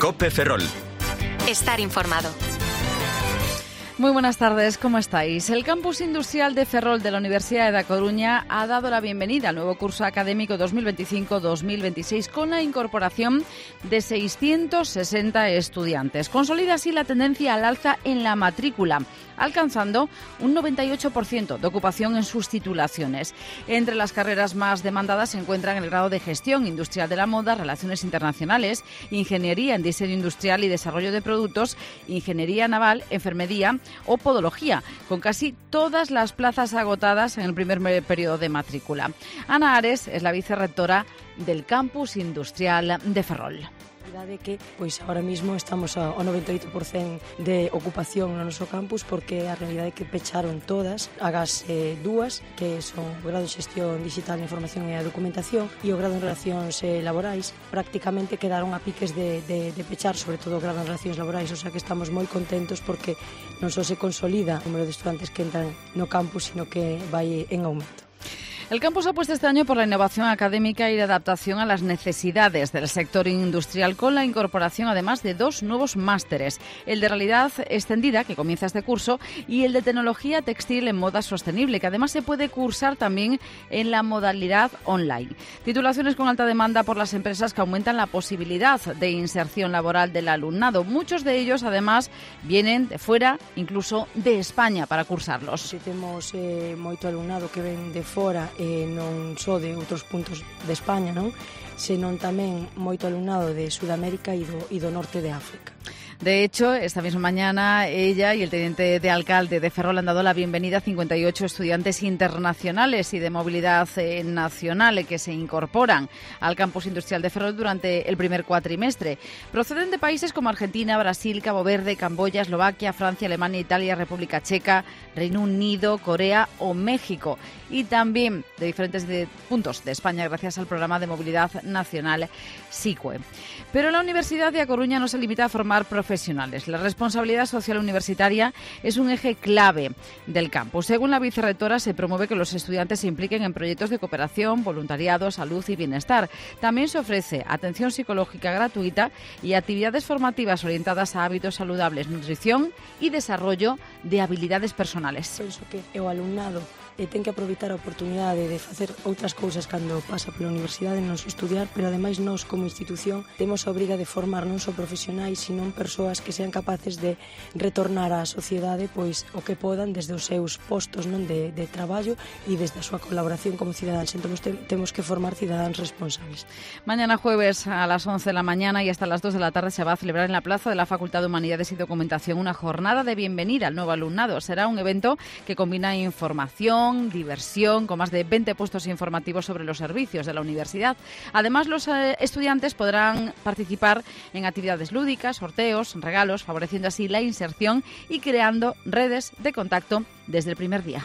COPE Ferrol. Estar informado. Muy buenas tardes, ¿cómo estáis? El Campus Industrial de Ferrol de la Universidad de A Coruña ha dado la bienvenida al nuevo curso académico 2025-2026 con la incorporación de 660 estudiantes. Consolida así la tendencia al alza en la matrícula, alcanzando un 98% de ocupación en sus titulaciones. Entre las carreras más demandadas se encuentran el grado de Gestión Industrial de la Moda, Relaciones Internacionales, Ingeniería en Diseño Industrial y Desarrollo de Productos, Ingeniería Naval, Enfermería o Podología, con casi todas las plazas agotadas en el primer periodo de matrícula. Ana Ares es la vicerrectora del Campus Industrial de Ferrol. De que ahora mismo estamos ao 98% de ocupación no noso campus, porque a realidade é que pecharon todas, agás dúas, que son o grado de Xestión Digital, Información e a Documentación e o grado en Relacións Laborais. Prácticamente quedaron a piques de pechar, sobre todo o grado en Relacións Laborais, o sea que estamos moi contentos porque non só se consolida o número de estudantes que entran no campus, sino que vai en aumento. El campus apuesta este año por la innovación académica y la adaptación a las necesidades del sector industrial, con la incorporación además de 2 nuevos másteres, el de realidad extendida, que comienza este curso, y el de tecnología textil en moda sostenible, que además se puede cursar también en la modalidad online. Titulaciones con alta demanda por las empresas que aumentan la posibilidad de inserción laboral del alumnado. Muchos de ellos además vienen de fuera, incluso de España, para cursarlos. Si temos moito alumnado que ven de fora, non só de outros puntos de España, non? Senón tamén moito alumnado de Sudamérica e do norte de África. De hecho, esta misma mañana ella y el teniente de alcalde de Ferrol han dado la bienvenida a 58 estudiantes internacionales y de movilidad nacional que se incorporan al campus industrial de Ferrol durante el primer cuatrimestre. Proceden de países como Argentina, Brasil, Cabo Verde, Camboya, Eslovaquia, Francia, Alemania, Italia, República Checa, Reino Unido, Corea o México. Y también de diferentes puntos de España gracias al programa de movilidad nacional SICUE. Pero la Universidad de A Coruña no se limita a formar profesionales. La responsabilidad social universitaria es un eje clave del campus. Según la vicerrectora, se promueve que los estudiantes se impliquen en proyectos de cooperación, voluntariado, salud y bienestar. También se ofrece atención psicológica gratuita y actividades formativas orientadas a hábitos saludables, nutrición y desarrollo de habilidades personales. Por iso que o alumnado ten que aproveitar a oportunidade de facer outras cousas cando pasa pola universidade, non só estudiar, pero ademais nós como institución temos a obriga de formar non só profesionais, sino persoas que sean capaces de retornar á sociedade pois o que podan desde os seus postos non de traballo e desde a súa colaboración como cidadáns. Entón temos que formar cidadáns responsables. Mañana jueves a las 11 de la mañana y hasta las 2 de la tarde se va a celebrar en la plaza de la Facultad de Humanidades y Documentación una jornada de bienvenida al nuevo alumnado. Será un evento que combina información, diversión, con más de 20 puestos informativos sobre los servicios de la universidad. Además, los estudiantes podrán participar en actividades lúdicas, sorteos, regalos, favoreciendo así la inserción y creando redes de contacto desde el primer día.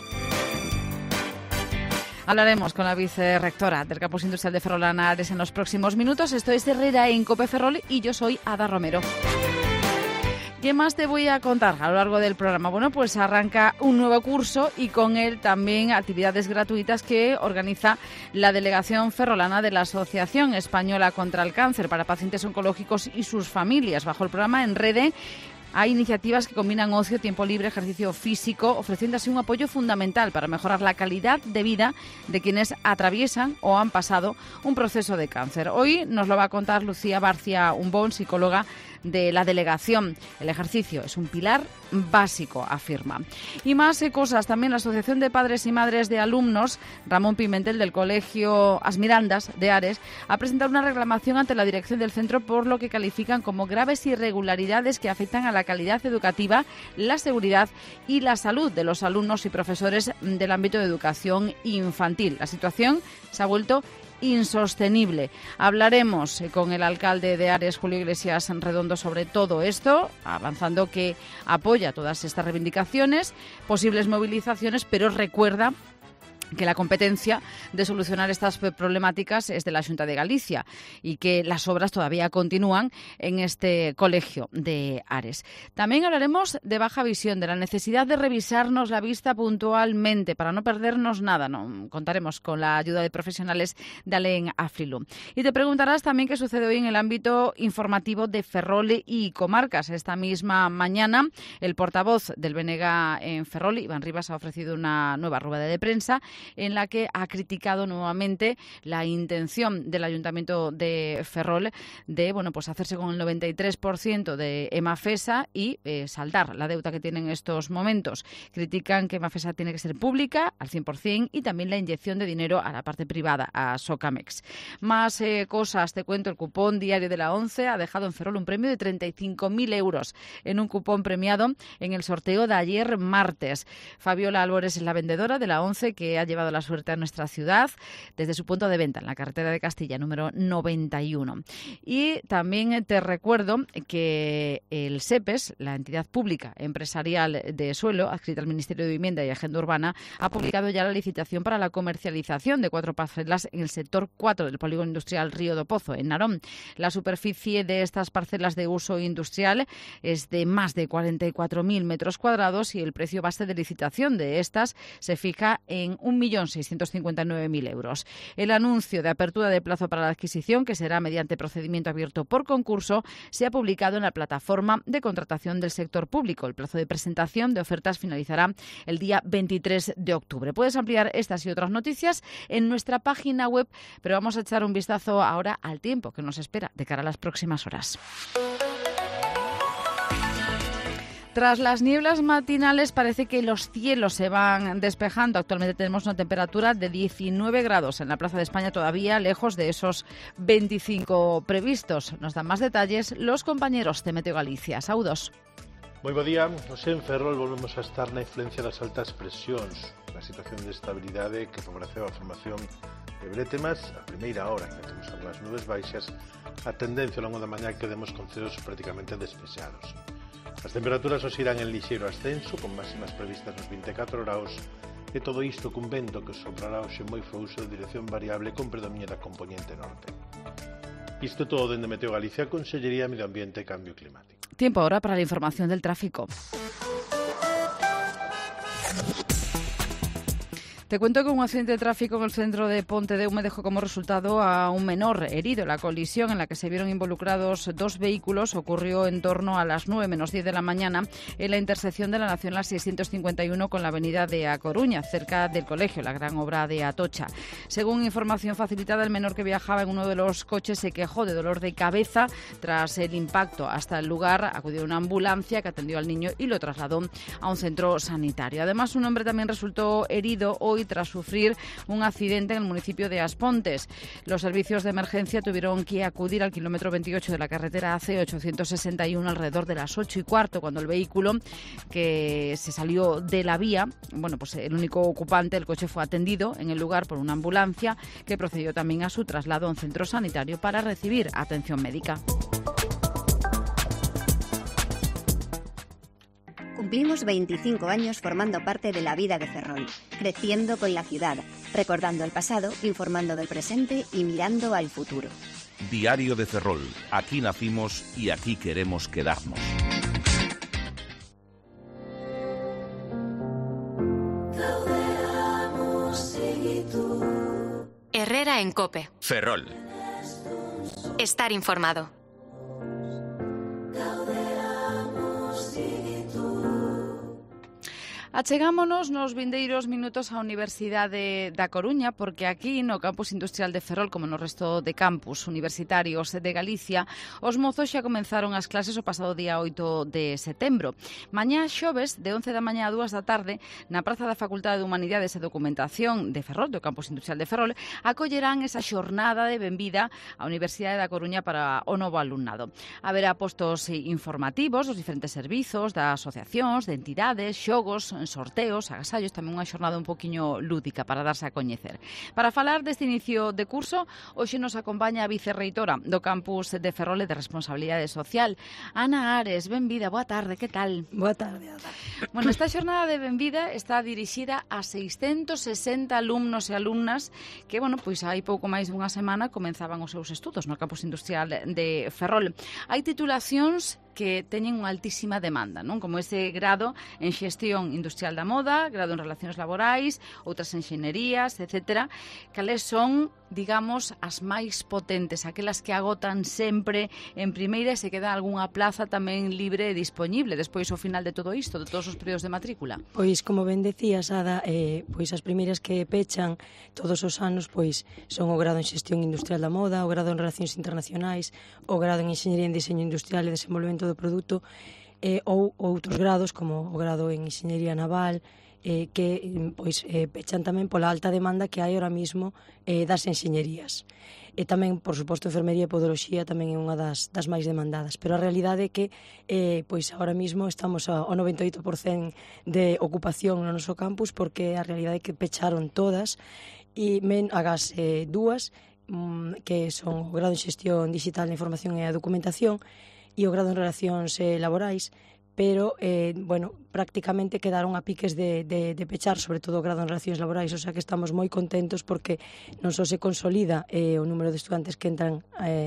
Hablaremos con la vicerrectora del Campus Industrial de Ferrol, Ana Ares, en los próximos minutos. Esto es Herrera en COPE Ferrol y yo soy Ada Romero. ¿Qué más te voy a contar a lo largo del programa? Bueno, pues arranca un nuevo curso y con él también actividades gratuitas que organiza la delegación ferrolana de la Asociación Española contra el Cáncer para pacientes oncológicos y sus familias. Bajo el programa Enrede hay iniciativas que combinan ocio, tiempo libre, ejercicio físico, ofreciendo así un apoyo fundamental para mejorar la calidad de vida de quienes atraviesan o han pasado un proceso de cáncer. Hoy nos lo va a contar Lucía Barcia Umbón, psicóloga de la delegación. El ejercicio es un pilar básico, afirma. Y más cosas. También la Asociación de Padres y Madres de Alumnos, Ramón Pimentel, del Colegio As Mirandas de Ares, ha presentado una reclamación ante la dirección del centro por lo que califican como graves irregularidades que afectan a la calidad educativa, la seguridad y la salud de los alumnos y profesores del ámbito de educación infantil. La situación se ha vuelto insostenible. Hablaremos con el alcalde de Ares, Julio Iglesias Redondo, sobre todo esto, avanzando que apoya todas estas reivindicaciones, posibles movilizaciones, pero recuerda que la competencia de solucionar estas problemáticas es de la Xunta de Galicia y que las obras todavía continúan en este colegio de Ares. También hablaremos de baja visión, de la necesidad de revisarnos la vista puntualmente para no perdernos nada. Contaremos con la ayuda de profesionales de Alen Afrilu. Y te preguntarás también qué sucede hoy en el ámbito informativo de Ferrol y comarcas. Esta misma mañana el portavoz del BNG en Ferrol, Iván Rivas, ha ofrecido una nueva rueda de prensa en la que ha criticado nuevamente la intención del Ayuntamiento de Ferrol de hacerse con el 93% de Emafesa y saldar la deuda que tiene en estos momentos. Critican que Emafesa tiene que ser pública al 100% y también la inyección de dinero a la parte privada, a Socamex. Más cosas, te cuento. El cupón diario de la ONCE ha dejado en Ferrol un premio de 35.000 euros en un cupón premiado en el sorteo de ayer martes. Fabiola Álvarez es la vendedora de la ONCE que ha llevado la suerte a nuestra ciudad desde su punto de venta en la carretera de Castilla, número 91. Y también te recuerdo que el SEPES, la entidad pública empresarial de suelo, adscrita al Ministerio de Vivienda y Agenda Urbana, ha publicado ya la licitación para la comercialización de 4 parcelas en el sector 4 del polígono industrial Río do Pozo, en Narón. La superficie de estas parcelas de uso industrial es de más de 44.000 metros cuadrados y el precio base de licitación de estas se fija en 1.659.000 euros. El anuncio de apertura de plazo para la adquisición, que será mediante procedimiento abierto por concurso, se ha publicado en la plataforma de contratación del sector público. El plazo de presentación de ofertas finalizará el día 23 de octubre. Puedes ampliar estas y otras noticias en nuestra página web, pero vamos a echar un vistazo ahora al tiempo que nos espera de cara a las próximas horas. Tras las nieblas matinales parece que los cielos se van despejando. Actualmente tenemos una temperatura de 19 grados en la Plaza de España, todavía lejos de esos 25 previstos. Nos dan más detalles los compañeros de Meteo Galicia. Saudos. Moi bo día. Nos en Ferrol volvemos a estar na influencia das altas presións, na situación de estabilidade que favoreceu a formación de brétemas a primeira hora, que temos algunhas nubes baixas, a tendencia ao longo da mañá que demos con ceos prácticamente despexados. As temperaturas os irán en lixeiro ascenso, con máximas previstas nos 24 graus, e todo isto cun vento que soprará hoxe moi frouxo de dirección variable con predominio da componente norte. Isto todo dende Meteo Galicia, Consellería de Medio Ambiente e Cambio Climático. Tiempo ahora para la información del tráfico. Te cuento que un accidente de tráfico en el centro de Pontedeume dejó como resultado a un menor herido. La colisión en la que se vieron involucrados 2 vehículos ocurrió en torno a las 9 menos 10 de la mañana en la intersección de la Nacional 651 con la avenida de A Coruña, cerca del colegio, la gran obra de Atocha. Según información facilitada, el menor que viajaba en uno de los coches se quejó de dolor de cabeza tras el impacto. Hasta el lugar acudió una ambulancia que atendió al niño y lo trasladó a un centro sanitario. Además, un hombre también resultó herido hoy tras sufrir un accidente en el municipio de Aspontes. Los servicios de emergencia tuvieron que acudir al kilómetro 28 de la carretera AC861 alrededor de las 8:15, cuando el vehículo que se salió de la vía, el único ocupante del coche fue atendido en el lugar por una ambulancia que procedió también a su traslado a un centro sanitario para recibir atención médica. Cumplimos 25 años formando parte de la vida de Ferrol, creciendo con la ciudad, recordando el pasado, informando del presente y mirando al futuro. Diario de Ferrol. Aquí nacimos y aquí queremos quedarnos. Herrera en COPE. Ferrol. Estar informado. Achegámonos nos vindeiros minutos á Universidade da Coruña, porque aquí no Campus Industrial de Ferrol, como no resto de campus universitarios de Galicia, os mozos xa comenzaron as clases o pasado día 8 de setembro. Mañá xoves, de 11 da mañá a 2 da tarde, na Praza da Facultade de Humanidades e Documentación de Ferrol, do Campus Industrial de Ferrol, acollerán esa xornada de benvida á Universidade da Coruña para o novo alumnado. Haberá postos informativos dos diferentes servizos, das asociacións, de entidades, xogos, sorteos, agasallos, tamén unha xornada un poquinho lúdica para darse a coñecer. Para falar deste inicio de curso, hoxe nos acompaña a vicerreitora do campus de Ferrol de Responsabilidade Social, Ana Ares. Benvida, boa tarde, que tal? Boa tarde, Ada. Bueno, esta xornada de benvida está dirixida a 660 alumnos e alumnas que, bueno, pois hai pouco máis dunha semana comenzaban os seus estudos no campus industrial de Ferrol. Hai titulacións que teñen unha altísima demanda, non? Como ese grado en xestión industrial da moda, grado en relacións laborais, outras enxeñerías, etc. Cales son, digamos, as máis potentes, aquelas que agotan sempre en primeira e se queda algunha plaza tamén libre e disponible despois ao final de todo isto, de todos os períodos de matrícula? Pois, como ben decías, Ada, pois as primeiras que pechan todos os anos pois son o grado en xestión industrial da moda, o grado en relacións internacionais, o grado en enxeñería en diseño industrial e desenvolvemento do produto, ou outros grados como o grado en enxeñería naval, que pois pechan tamén pola alta demanda que hai ahora mismo das enxeñerías. E tamén, por suposto, enfermería e podoloxía tamén é unha das máis demandadas. Pero a realidade é que pois agora mismo estamos ao 98% de ocupación no noso campus, porque a realidade é que pecharon todas e agás dúas, que son o grado en xestión digital da información e a documentación e o grado en relacións laborais, pero, bueno, prácticamente quedaron a piques de pechar, sobre todo o grado en relacións laborais, o sea que estamos moi contentos porque non só se consolida o número de estudantes que entran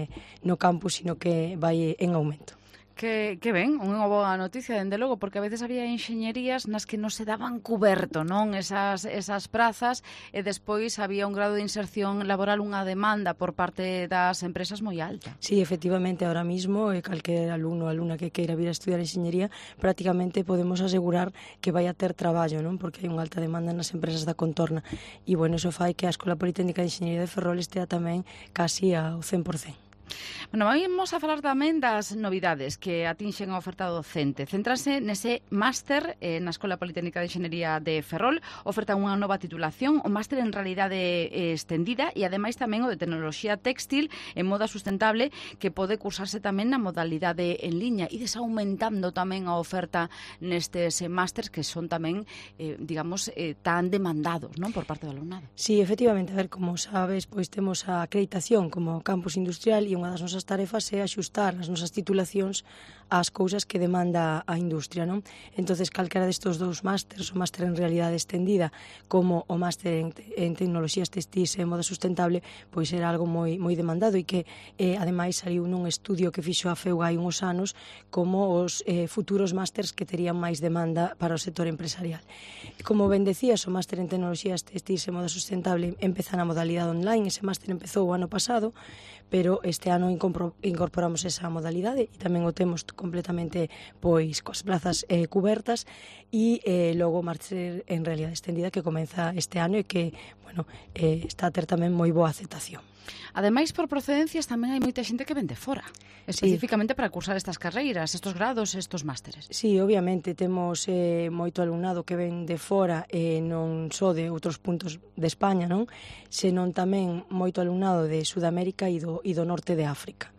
no campus, sino que vai en aumento. Que ben, unha boa noticia, dende logo, porque a veces había enxeñerías nas que non se daban cuberto, non, esas prazas, e despois había un grado de inserción laboral, unha demanda por parte das empresas moi alta. Sí, efectivamente, ahora mismo, calquer alumno ou alumna que queira vir a estudiar enxeñería, prácticamente podemos asegurar que vai a ter traballo, non? Porque hai unha alta demanda nas empresas da contorna. E, bueno, iso fai que a Escola Politécnica de Enxeñería de Ferrol estea tamén casi ao 100%. Bueno, vamos a falar tamén das novidades que atinxen a oferta docente. Céntrase nese máster na Escola Politécnica de Enxeñería de Ferrol. Oferta unha nova titulación, o máster en realidade extendida e ademais tamén o de tecnoloxía textil en moda sustentable, que pode cursarse tamén na modalidade en liña. E desaumentando tamén a oferta nestes másters que son tamén, digamos, tan demandados, non, por parte do alumnado. Sí, efectivamente, a ver, como sabes, pois temos a acreditación como campus industrial e unha das nosas tarefas é axustar as nosas titulacións ás cousas que demanda a industria, non? Entonces, calquera destes dous másters, o máster en realidade extendida como o máster en tecnoloxías textis e moda sustentable, pois era algo moi demandado e que, ademais, saliu nun estudio que fixo a FEUG hai uns anos como os futuros másters que terían máis demanda para o sector empresarial. Como ben decías, o máster en tecnoloxías textis e moda sustentable empeza na modalidade online. Ese máster empezou o ano pasado, pero este ano incorporamos esa modalidade e tamén o temos completamente pois coas plazas cubertas e logo o máster en realidade extendida que comeza este ano e que, bueno, está a ter tamén moi boa aceptación. Ademais, por procedencias tamén hai moita xente que ven de fora, especificamente para cursar estas carreiras, estos grados, estos másteres. Sí, obviamente, temos moito alumnado que ven de fora, non só de outros puntos de España, non? Senón tamén moito alumnado de Sudamérica e do norte de África.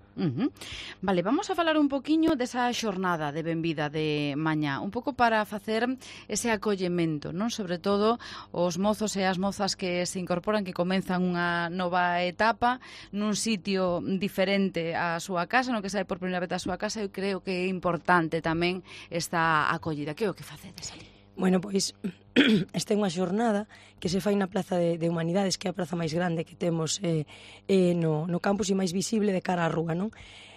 Vale, vamos a falar un poquiño desa xornada de benvida de mañá, un pouco para facer ese acollemento, non? Sobre todo os mozos e as mozas que se incorporan, que comenzan unha nova etapa nun sitio diferente á súa casa, no que sae por primeira vez da súa casa. Eu creo que é importante tamén esta acollida. Que é o que facedes ali? Bueno, pois esta é unha xornada que se fai na Praza de Humanidades, que é a praza máis grande que temos no campus e máis visible de cara á rúa, non?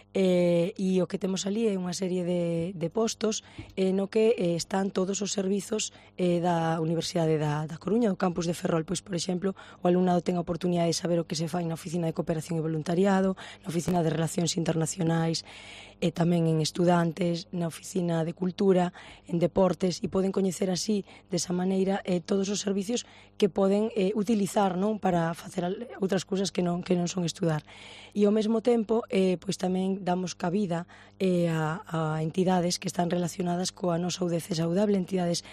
E o que temos ali é unha serie de postos no que están todos os servizos da Universidade da Coruña, do campus de Ferrol. Pois, por exemplo, o alumnado ten a oportunidade de saber o que se fai na Oficina de Cooperación e Voluntariado, na Oficina de Relacións Internacionais, e tamén en estudantes, na Oficina de Cultura, en Deportes, e poden coñecer así, desa maneira, todos os servicios que poden utilizar, non, para facer outras cousas que non son estudar. E ao mesmo tempo, pois tamén damos cabida a entidades que están relacionadas coa nosa UDC saudable, entidades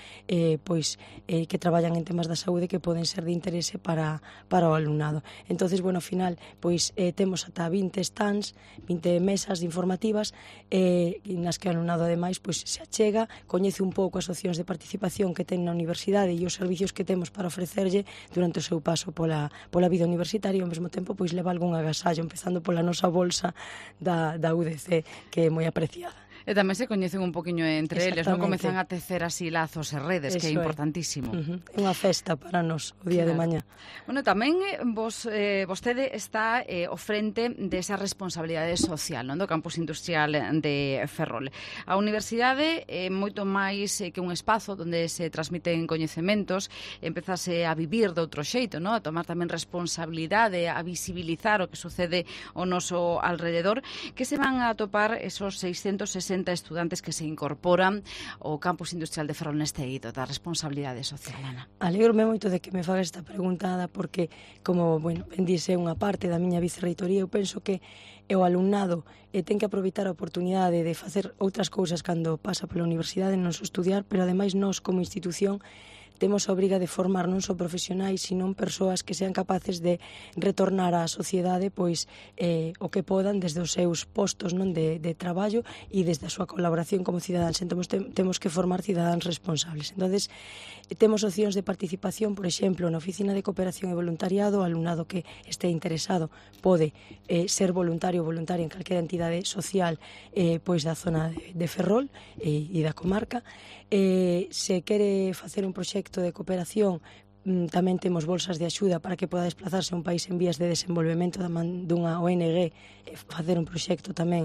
que traballan en temas da saúde que poden ser de interese para o alumnado. Entonces, bueno, ao final, temos ata 20 stands, 20 mesas informativas nas que o alumnado, ademais, se achega, coñece un pouco as opcións de participación que ten na universidade e os servicios que temos para ofrecerlle durante o seu paso pola vida universitaria e ao mesmo tempo leva algún agasallo, empezando pola nosa bolsa da UDC, que é moi apreciada. E tamén se coñecen un poquinho entre eles, non? Comezan a tecer así lazos e redes, que é importantísimo. É unha festa para nós o día de mañá. Bueno, tamén vostede está ao frente desa responsabilidade social, non, do campus industrial de Ferrol. A universidade é moito máis que un espazo onde se transmiten coñecementos, empezase a vivir de outro xeito, non? A tomar tamén responsabilidade, a visibilizar o que sucede ao noso alrededor, que se van a atopar esos 660 estudantes que se incorporan ao campus industrial de Ferrol neste eido da responsabilidade social, Ana. Alegrome moito de que me faga esta preguntada porque, como, ben dice, unha parte da miña vicerreitoría, eu penso que o alumnado ten que aproveitar a oportunidade de facer outras cousas cando pasa pola universidade, non só estudiar, pero ademais nós como institución temos a obriga de formar non só profesionais, sino persoas que sean capaces de retornar á sociedade o que podan desde os seus postos non de traballo e desde a súa colaboración como cidadáns. Entón, temos que formar cidadáns responsables. Entonces, temos opcións de participación, por exemplo, na Oficina de Cooperación e Voluntariado, o alumnado que este interesado pode ser voluntario ou voluntaria en calquera entidade social da zona de Ferrol e da comarca. Se quere facer un proxecto de cooperación, tamén temos bolsas de axuda para que poda desplazarse a un país en vías de desenvolvemento dunha ONG, facer un proxecto tamén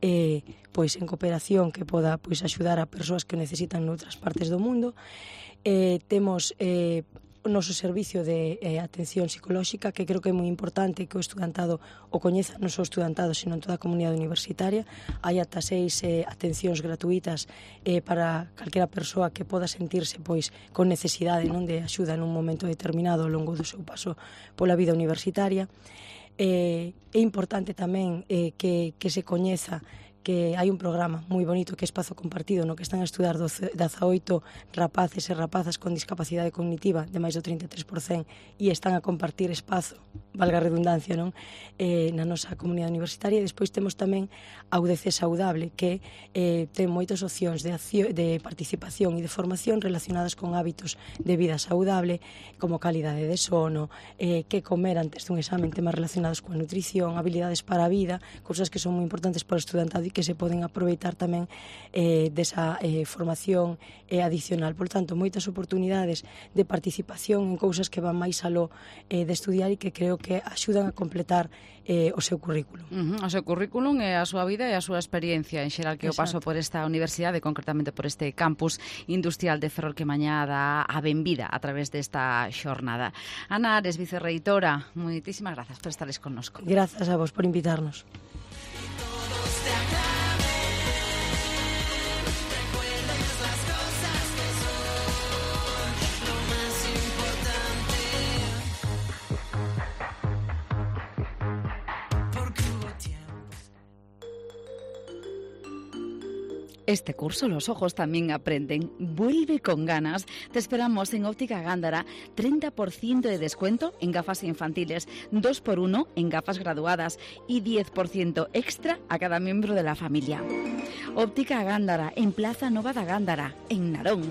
en cooperación que poda axudar a persoas que o necesitan noutras partes do mundo. Temos o noso servicio de atención psicolóxica, que creo que é moi importante que o estudantado o coñeza, non só o estudantado, sino en toda a comunidade universitaria. Hai ata 6 atencións gratuitas para calquera persoa que poda sentirse con necesidade de axuda nun momento determinado ao longo do seu paso pola vida universitaria. É importante tamén que se coñeza que hai un programa moi bonito que é Espazo Compartido, no que están a estudar 18 rapaces e rapazas con discapacidade cognitiva de máis do 33% e están a compartir espazo, valga a redundancia, non? Na nosa comunidade universitaria. E despois temos tamén a UDC Saudable, que ten moitas opcións de participación e de formación relacionadas con hábitos de vida saudable, como calidade de sono, que comer antes dun examen, temas relacionados coa nutrición, habilidades para a vida, cousas que son moi importantes para o estudantado que se poden aproveitar tamén desa formación adicional. Por tanto, moitas oportunidades de participación en cousas que van máis aló de estudiar e que creo que axudan a completar o seu currículum. O seu currículum é a súa vida e a súa experiencia en xeral que o paso por esta universidade, concretamente por este campus industrial de Ferrol que mañá dá a benvida a través desta xornada. Ana Ares, vicerreitora, moitísimas grazas por estares connosco. Grazas a vos por invitarnos. Este curso los ojos también aprenden. Vuelve con ganas. Te esperamos en Óptica Gándara. 30% de descuento en gafas infantiles, 2x1 en gafas graduadas y 10% extra a cada miembro de la familia. Óptica Gándara, en Plaza Nova da Gándara, en Narón.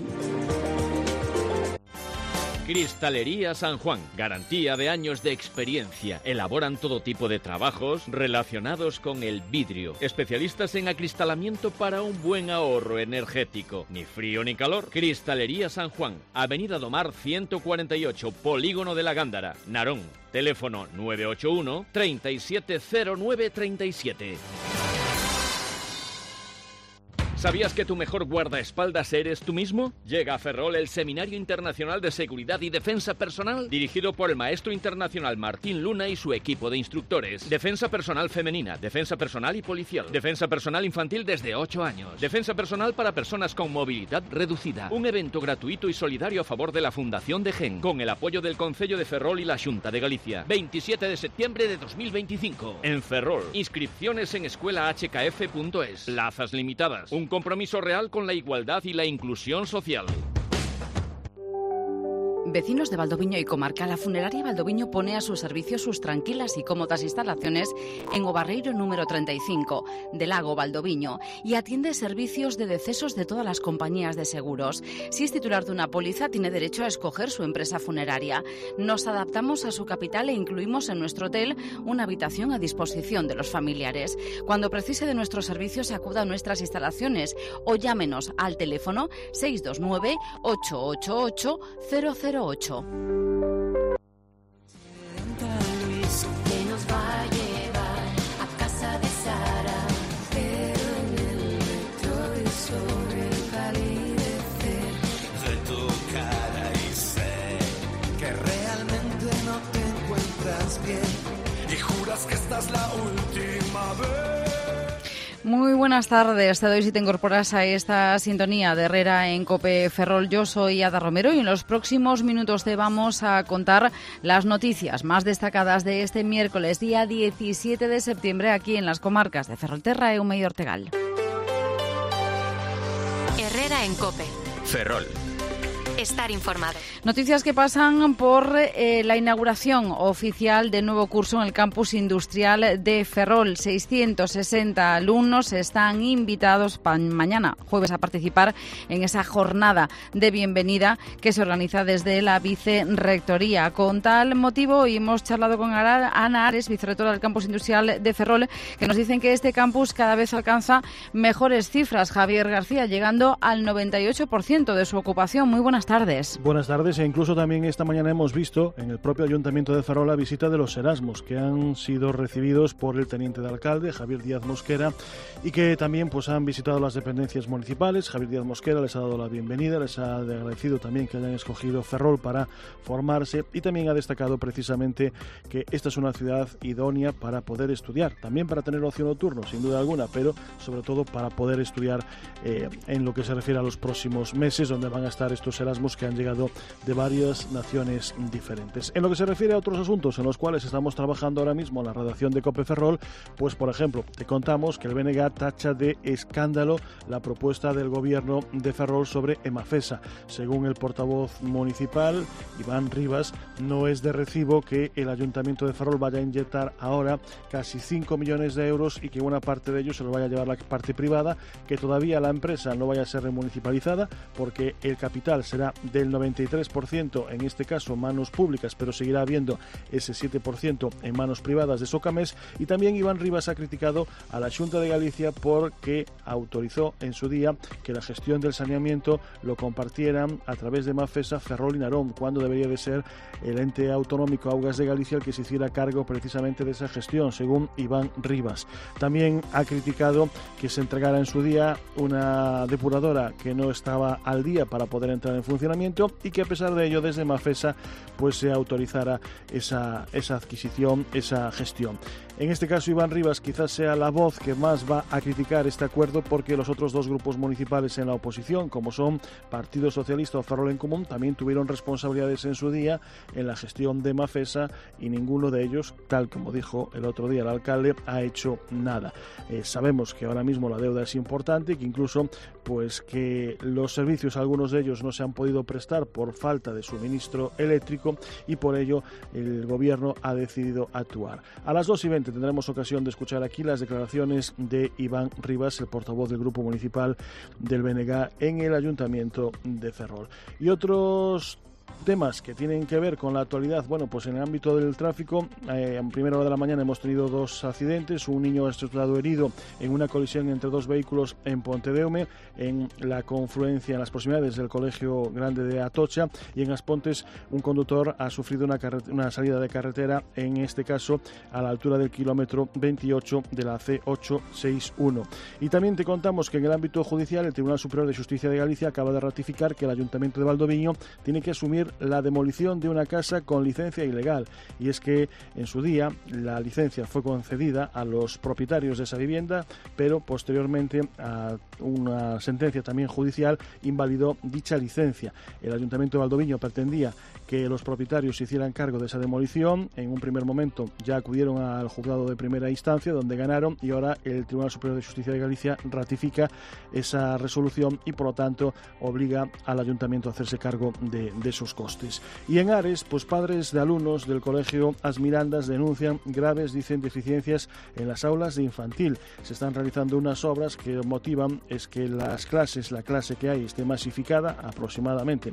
Cristalería San Juan, garantía de años de experiencia. Elaboran todo tipo de trabajos relacionados con el vidrio. Especialistas en acristalamiento para un buen ahorro energético. Ni frío ni calor. Cristalería San Juan, Avenida do Mar 148, Polígono de la Gándara, Narón. Teléfono 981 370937. ¿Sabías que tu mejor guardaespaldas eres tú mismo? Llega a Ferrol el Seminario Internacional de Seguridad y Defensa Personal, dirigido por el maestro internacional Martín Luna y su equipo de instructores. Defensa personal femenina, defensa personal y policial, defensa personal infantil desde 8 años, defensa personal para personas con movilidad reducida. Un evento gratuito y solidario a favor de la Fundación de Gen, con el apoyo del Concello de Ferrol y la Xunta de Galicia. 27 de septiembre de 2025. En Ferrol. Inscripciones en escuelahkf.es. Plazas limitadas. Un compromiso real con la igualdad y la inclusión social. Vecinos de Valdoviño y comarca, la funeraria Valdoviño pone a su servicio sus tranquilas y cómodas instalaciones en O Barreiro número 35, de Lago Valdoviño, y atiende servicios de decesos de todas las compañías de seguros. Si es titular de una póliza, tiene derecho a escoger su empresa funeraria. Nos adaptamos a su capital e incluimos en nuestro hotel una habitación a disposición de los familiares. Cuando precise de nuestros servicios, acuda a nuestras instalaciones o llámenos al teléfono 629 888 008. Que nos va a llevar a casa de Sara, pero en el retrovisor el palidecer de tu cara y sé que realmente no te encuentras bien y juras que esta es la última vez. Muy buenas tardes, te doy si te incorporas a esta sintonía de Herrera en COPE Ferrol. Yo soy Ada Romero y en los próximos minutos te vamos a contar las noticias más destacadas de este miércoles, día 17 de septiembre, aquí en las comarcas de Ferrolterra, Eume y Ortegal. Herrera en COPE. Ferrol. Estar informado. Noticias que pasan por la inauguración oficial del nuevo curso en el campus industrial de Ferrol. 660 alumnos están invitados mañana, jueves, a participar en esa jornada de bienvenida que se organiza desde la Vicerrectoría. Con tal motivo, hoy hemos charlado con Ana Ares, vicerrectora del campus industrial de Ferrol, que nos dicen que este campus cada vez alcanza mejores cifras. Javier García, llegando al 98% de su ocupación. Muy buenas tardes. Buenas tardes, e incluso también esta mañana hemos visto en el propio Ayuntamiento de Ferrol la visita de los Erasmus, que han sido recibidos por el teniente de alcalde, Javier Díaz Mosquera, y que también pues han visitado las dependencias municipales. Javier Díaz Mosquera les ha dado la bienvenida, les ha agradecido también que hayan escogido Ferrol para formarse, y también ha destacado precisamente que esta es una ciudad idónea para poder estudiar, también para tener ocio nocturno, sin duda alguna, pero sobre todo para poder estudiar en lo que se refiere a los próximos meses, donde van a estar estos Erasmus que han llegado de varias naciones diferentes. En lo que se refiere a otros asuntos en los cuales estamos trabajando ahora mismo en la redacción de COPE Ferrol, pues por ejemplo, te contamos que el BNG tacha de escándalo la propuesta del gobierno de Ferrol sobre Emafesa. Según el portavoz municipal, Iván Rivas, no es de recibo que el Ayuntamiento de Ferrol vaya a inyectar ahora casi 5 millones de euros y que una parte de ellos se lo vaya a llevar la parte privada, que todavía la empresa no vaya a ser remunicipalizada porque el capital será del 93%, en este caso manos públicas, pero seguirá habiendo ese 7% en manos privadas de Socamés. Y también Iván Rivas ha criticado a la Xunta de Galicia porque autorizó en su día que la gestión del saneamiento lo compartieran a través de Mafesa, Ferrol y Narón, cuando debería de ser el ente autonómico Augas de Galicia el que se hiciera cargo precisamente de esa gestión, según Iván Rivas. También ha criticado que se entregara en su día una depuradora que no estaba al día para poder entrar en funcionamiento, y que a pesar de ello desde Mafesa pues se autorizara esa adquisición, esa gestión. En este caso, Iván Rivas quizás sea la voz que más va a criticar este acuerdo, porque los otros dos grupos municipales en la oposición, como son Partido Socialista o Ferrol en Común, también tuvieron responsabilidades en su día en la gestión de Mafesa, y ninguno de ellos, tal como dijo el otro día el alcalde, ha hecho nada. Sabemos que ahora mismo la deuda es importante y que incluso pues que los servicios, algunos de ellos, no se han podido prestar por falta de suministro eléctrico, y por ello el gobierno ha decidido actuar. A las 2:20 tendremos ocasión de escuchar aquí las declaraciones de Iván Rivas, el portavoz del grupo municipal del BNG en el Ayuntamiento de Ferrol. Y otros Temas que tienen que ver con la actualidad, bueno, pues en el ámbito del tráfico, en primera hora de la mañana hemos tenido 2 accidentes, un niño ha resultado herido en una colisión entre 2 vehículos en Pontedeume, en la confluencia, en las proximidades del Colegio Grande de Atocha, y en Aspontes un conductor ha sufrido una salida de carretera, en este caso a la altura del kilómetro 28 de la C861. Y también te contamos que en el ámbito judicial el Tribunal Superior de Justicia de Galicia acaba de ratificar que el Ayuntamiento de Valdoviño tiene que asumir la demolición de una casa con licencia ilegal, y es que en su día la licencia fue concedida a los propietarios de esa vivienda, pero posteriormente a una sentencia también judicial invalidó dicha licencia. El Ayuntamiento de Valdoviño pretendía que los propietarios se hicieran cargo de esa demolición. En un primer momento ya acudieron al juzgado de primera instancia, donde ganaron, y ahora el Tribunal Superior de Justicia de Galicia ratifica esa resolución y por lo tanto obliga al Ayuntamiento a hacerse cargo de esos costes. Y en Ares, pues padres de alumnos del colegio As Mirandas denuncian graves, dicen, deficiencias en las aulas de infantil. Se están realizando unas obras que motivan es que la clase que hay esté masificada, aproximadamente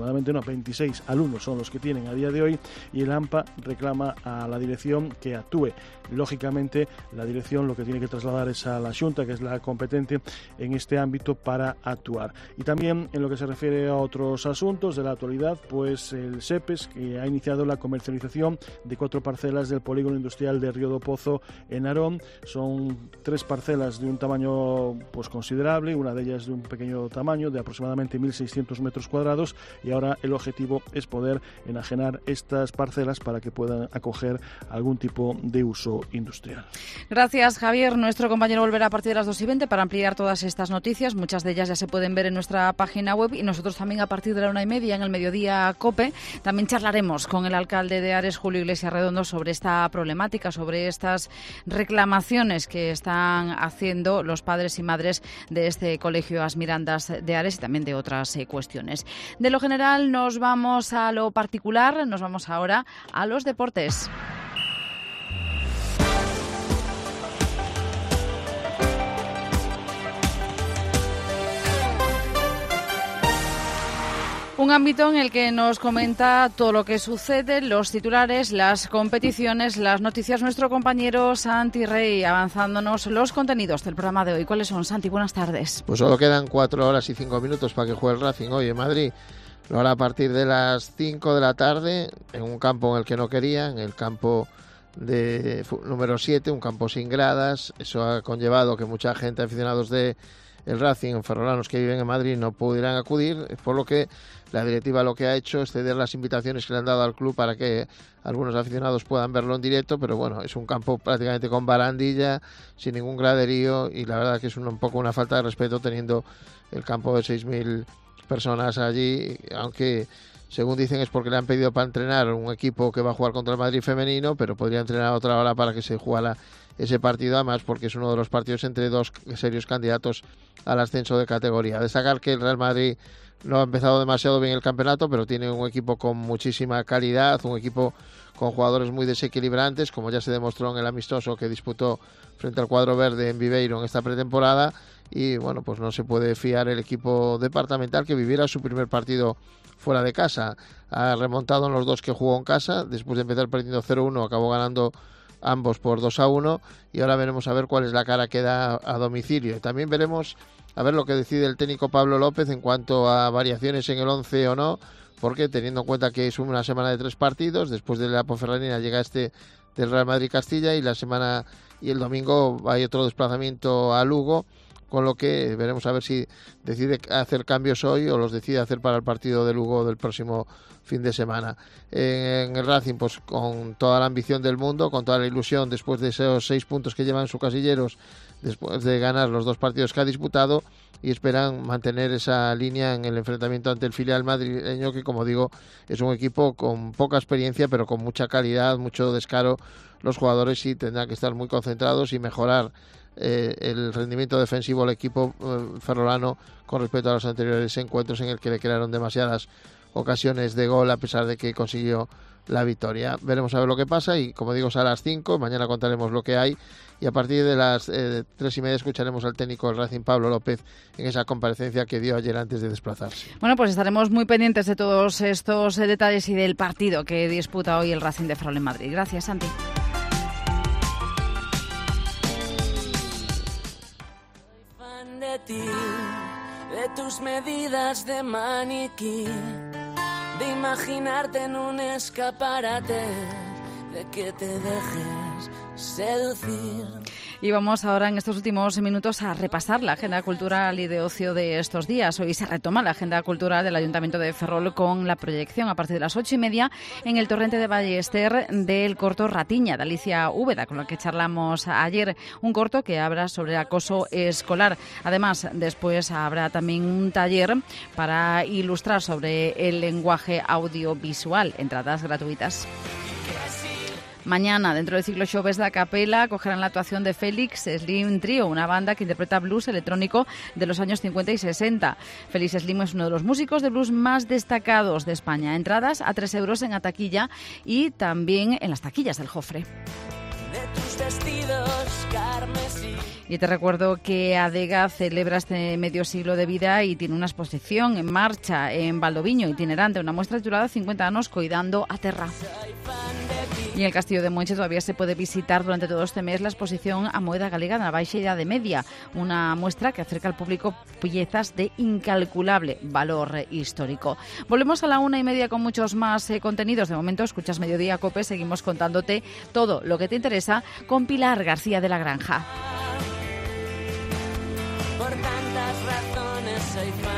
26 alumnos son los que tienen a día de hoy, y el AMPA reclama a la dirección que actúe. Lógicamente, la dirección lo que tiene que trasladar es a la Xunta, que es la competente en este ámbito, para actuar. Y también en lo que se refiere a otros asuntos de la actualidad, pues el SEPES, que ha iniciado la comercialización de 4 parcelas del polígono industrial de Río do Pozo en Narón. Son 3 parcelas de un tamaño pues considerable, una de ellas de un pequeño tamaño de aproximadamente 1.600 metros cuadrados, y ahora el objetivo es poder enajenar estas parcelas para que puedan acoger algún tipo de uso industrial. Gracias, Javier. Nuestro compañero volverá a partir de las 2:20 para ampliar todas estas noticias. Muchas de ellas ya se pueden ver en nuestra página web, y nosotros también a partir de la 1:30 en el Mediodía COPE también charlaremos con el alcalde de Ares, Julio Iglesias Redondo, sobre esta problemática, sobre estas reclamaciones que están haciendo los padres y madres de este colegio As Mirandas de Ares, y también de otras cuestiones. De lo general nos vamos a lo particular, nos vamos ahora a los deportes. Un ámbito en el que nos comenta todo lo que sucede, los titulares, las competiciones, las noticias, nuestro compañero Santi Rey, avanzándonos los contenidos del programa de hoy. ¿Cuáles son, Santi? Buenas tardes. Pues solo quedan 4 horas y 5 minutos para que juegue el Racing hoy en Madrid. Lo hará a partir de las 5 de la tarde, en un campo en el que no quería, en el campo de número 7, un campo sin gradas. Eso ha conllevado que mucha gente, aficionados de el Racing, ferrolanos que viven en Madrid, no pudieran acudir, por lo que la directiva lo que ha hecho es ceder las invitaciones que le han dado al club para que algunos aficionados puedan verlo en directo, pero bueno, es un campo prácticamente con barandilla, sin ningún graderío, y la verdad que es un poco una falta de respeto teniendo el campo de 6.000 personas allí, aunque según dicen es porque le han pedido para entrenar un equipo que va a jugar contra el Madrid femenino, pero podría entrenar a otra hora para que se jugara ese partido, además porque es uno de los partidos entre 2 serios candidatos al ascenso de categoría. Destacar que el Real Madrid no ha empezado demasiado bien el campeonato, pero tiene un equipo con muchísima calidad, un equipo con jugadores muy desequilibrantes, como ya se demostró en el amistoso que disputó frente al cuadro verde en Viveiro en esta pretemporada, y bueno, pues no se puede fiar el equipo departamental, que viviera su primer partido fuera de casa. Ha remontado en los 2 que jugó en casa, después de empezar perdiendo 0-1 acabó ganando ambos por 2-1, y ahora veremos a ver cuál es la cara que da a domicilio. Y también veremos a ver lo que decide el técnico Pablo López en cuanto a variaciones en el 11 o no, porque teniendo en cuenta que es una semana de 3 partidos, después de la Ponferradina llega este del Real Madrid Castilla, y la semana y el domingo hay otro desplazamiento a Lugo, con lo que veremos a ver si decide hacer cambios hoy o los decide hacer para el partido de Lugo del próximo fin de semana. En el Racing, pues con toda la ambición del mundo, con toda la ilusión, después de esos 6 puntos que llevan en sus casilleros, después de ganar los 2 partidos que ha disputado, y esperan mantener esa línea en el enfrentamiento ante el filial madrileño, que como digo es un equipo con poca experiencia pero con mucha calidad, mucho descaro. Los jugadores sí tendrán que estar muy concentrados y mejorar el rendimiento defensivo del equipo ferrolano con respecto a los anteriores encuentros en el que le crearon demasiadas ocasiones de gol a pesar de que consiguió la victoria. Veremos a ver lo que pasa y, como digo, es a las 5, mañana contaremos lo que hay y a partir de las 3:30 escucharemos al técnico del Racing, Pablo López, en esa comparecencia que dio ayer antes de desplazarse. Bueno, pues estaremos muy pendientes de todos estos detalles y del partido que disputa hoy el Racing de Ferrol en Madrid. Gracias, Santi. Soy fan de ti, de tus medidas de maniquí, de imaginarte en un escaparate, de que te dejes seducir. Y vamos ahora en estos últimos minutos a repasar la agenda cultural y de ocio de estos días. Hoy se retoma la agenda cultural del Ayuntamiento de Ferrol con la proyección a partir de las 8:30 en el Torrente de Ballester del corto Ratiña de Alicia Úbeda, con la que charlamos ayer. Un corto que habla sobre acoso escolar. Además, después habrá también un taller para ilustrar sobre el lenguaje audiovisual. Entradas gratuitas. Mañana, dentro del ciclo Xoves da Capela, acogerán la actuación de Félix Slim Trio, una banda que interpreta blues electrónico de los años 50 y 60. Félix Slim es uno de los músicos de blues más destacados de España. Entradas a 3 euros en Ataquilla y también en las taquillas del Jofre. De tus vestidos carmesí. Y te recuerdo que Adega celebra este medio siglo de vida y tiene una exposición en marcha en Valdoviño, itinerante, una muestra titulada 50 anos coidando a terra. Y en el Castillo de Monche todavía se puede visitar durante todo este mes la exposición A Moeda Galega de la Baixa Idade Media, una muestra que acerca al público piezas de incalculable valor histórico. Volvemos a la 1:30 con muchos más contenidos. De momento escuchas Mediodía Cope, seguimos contándote todo lo que te interesa con Pilar García de la Granja. Por tantas razones soy fan.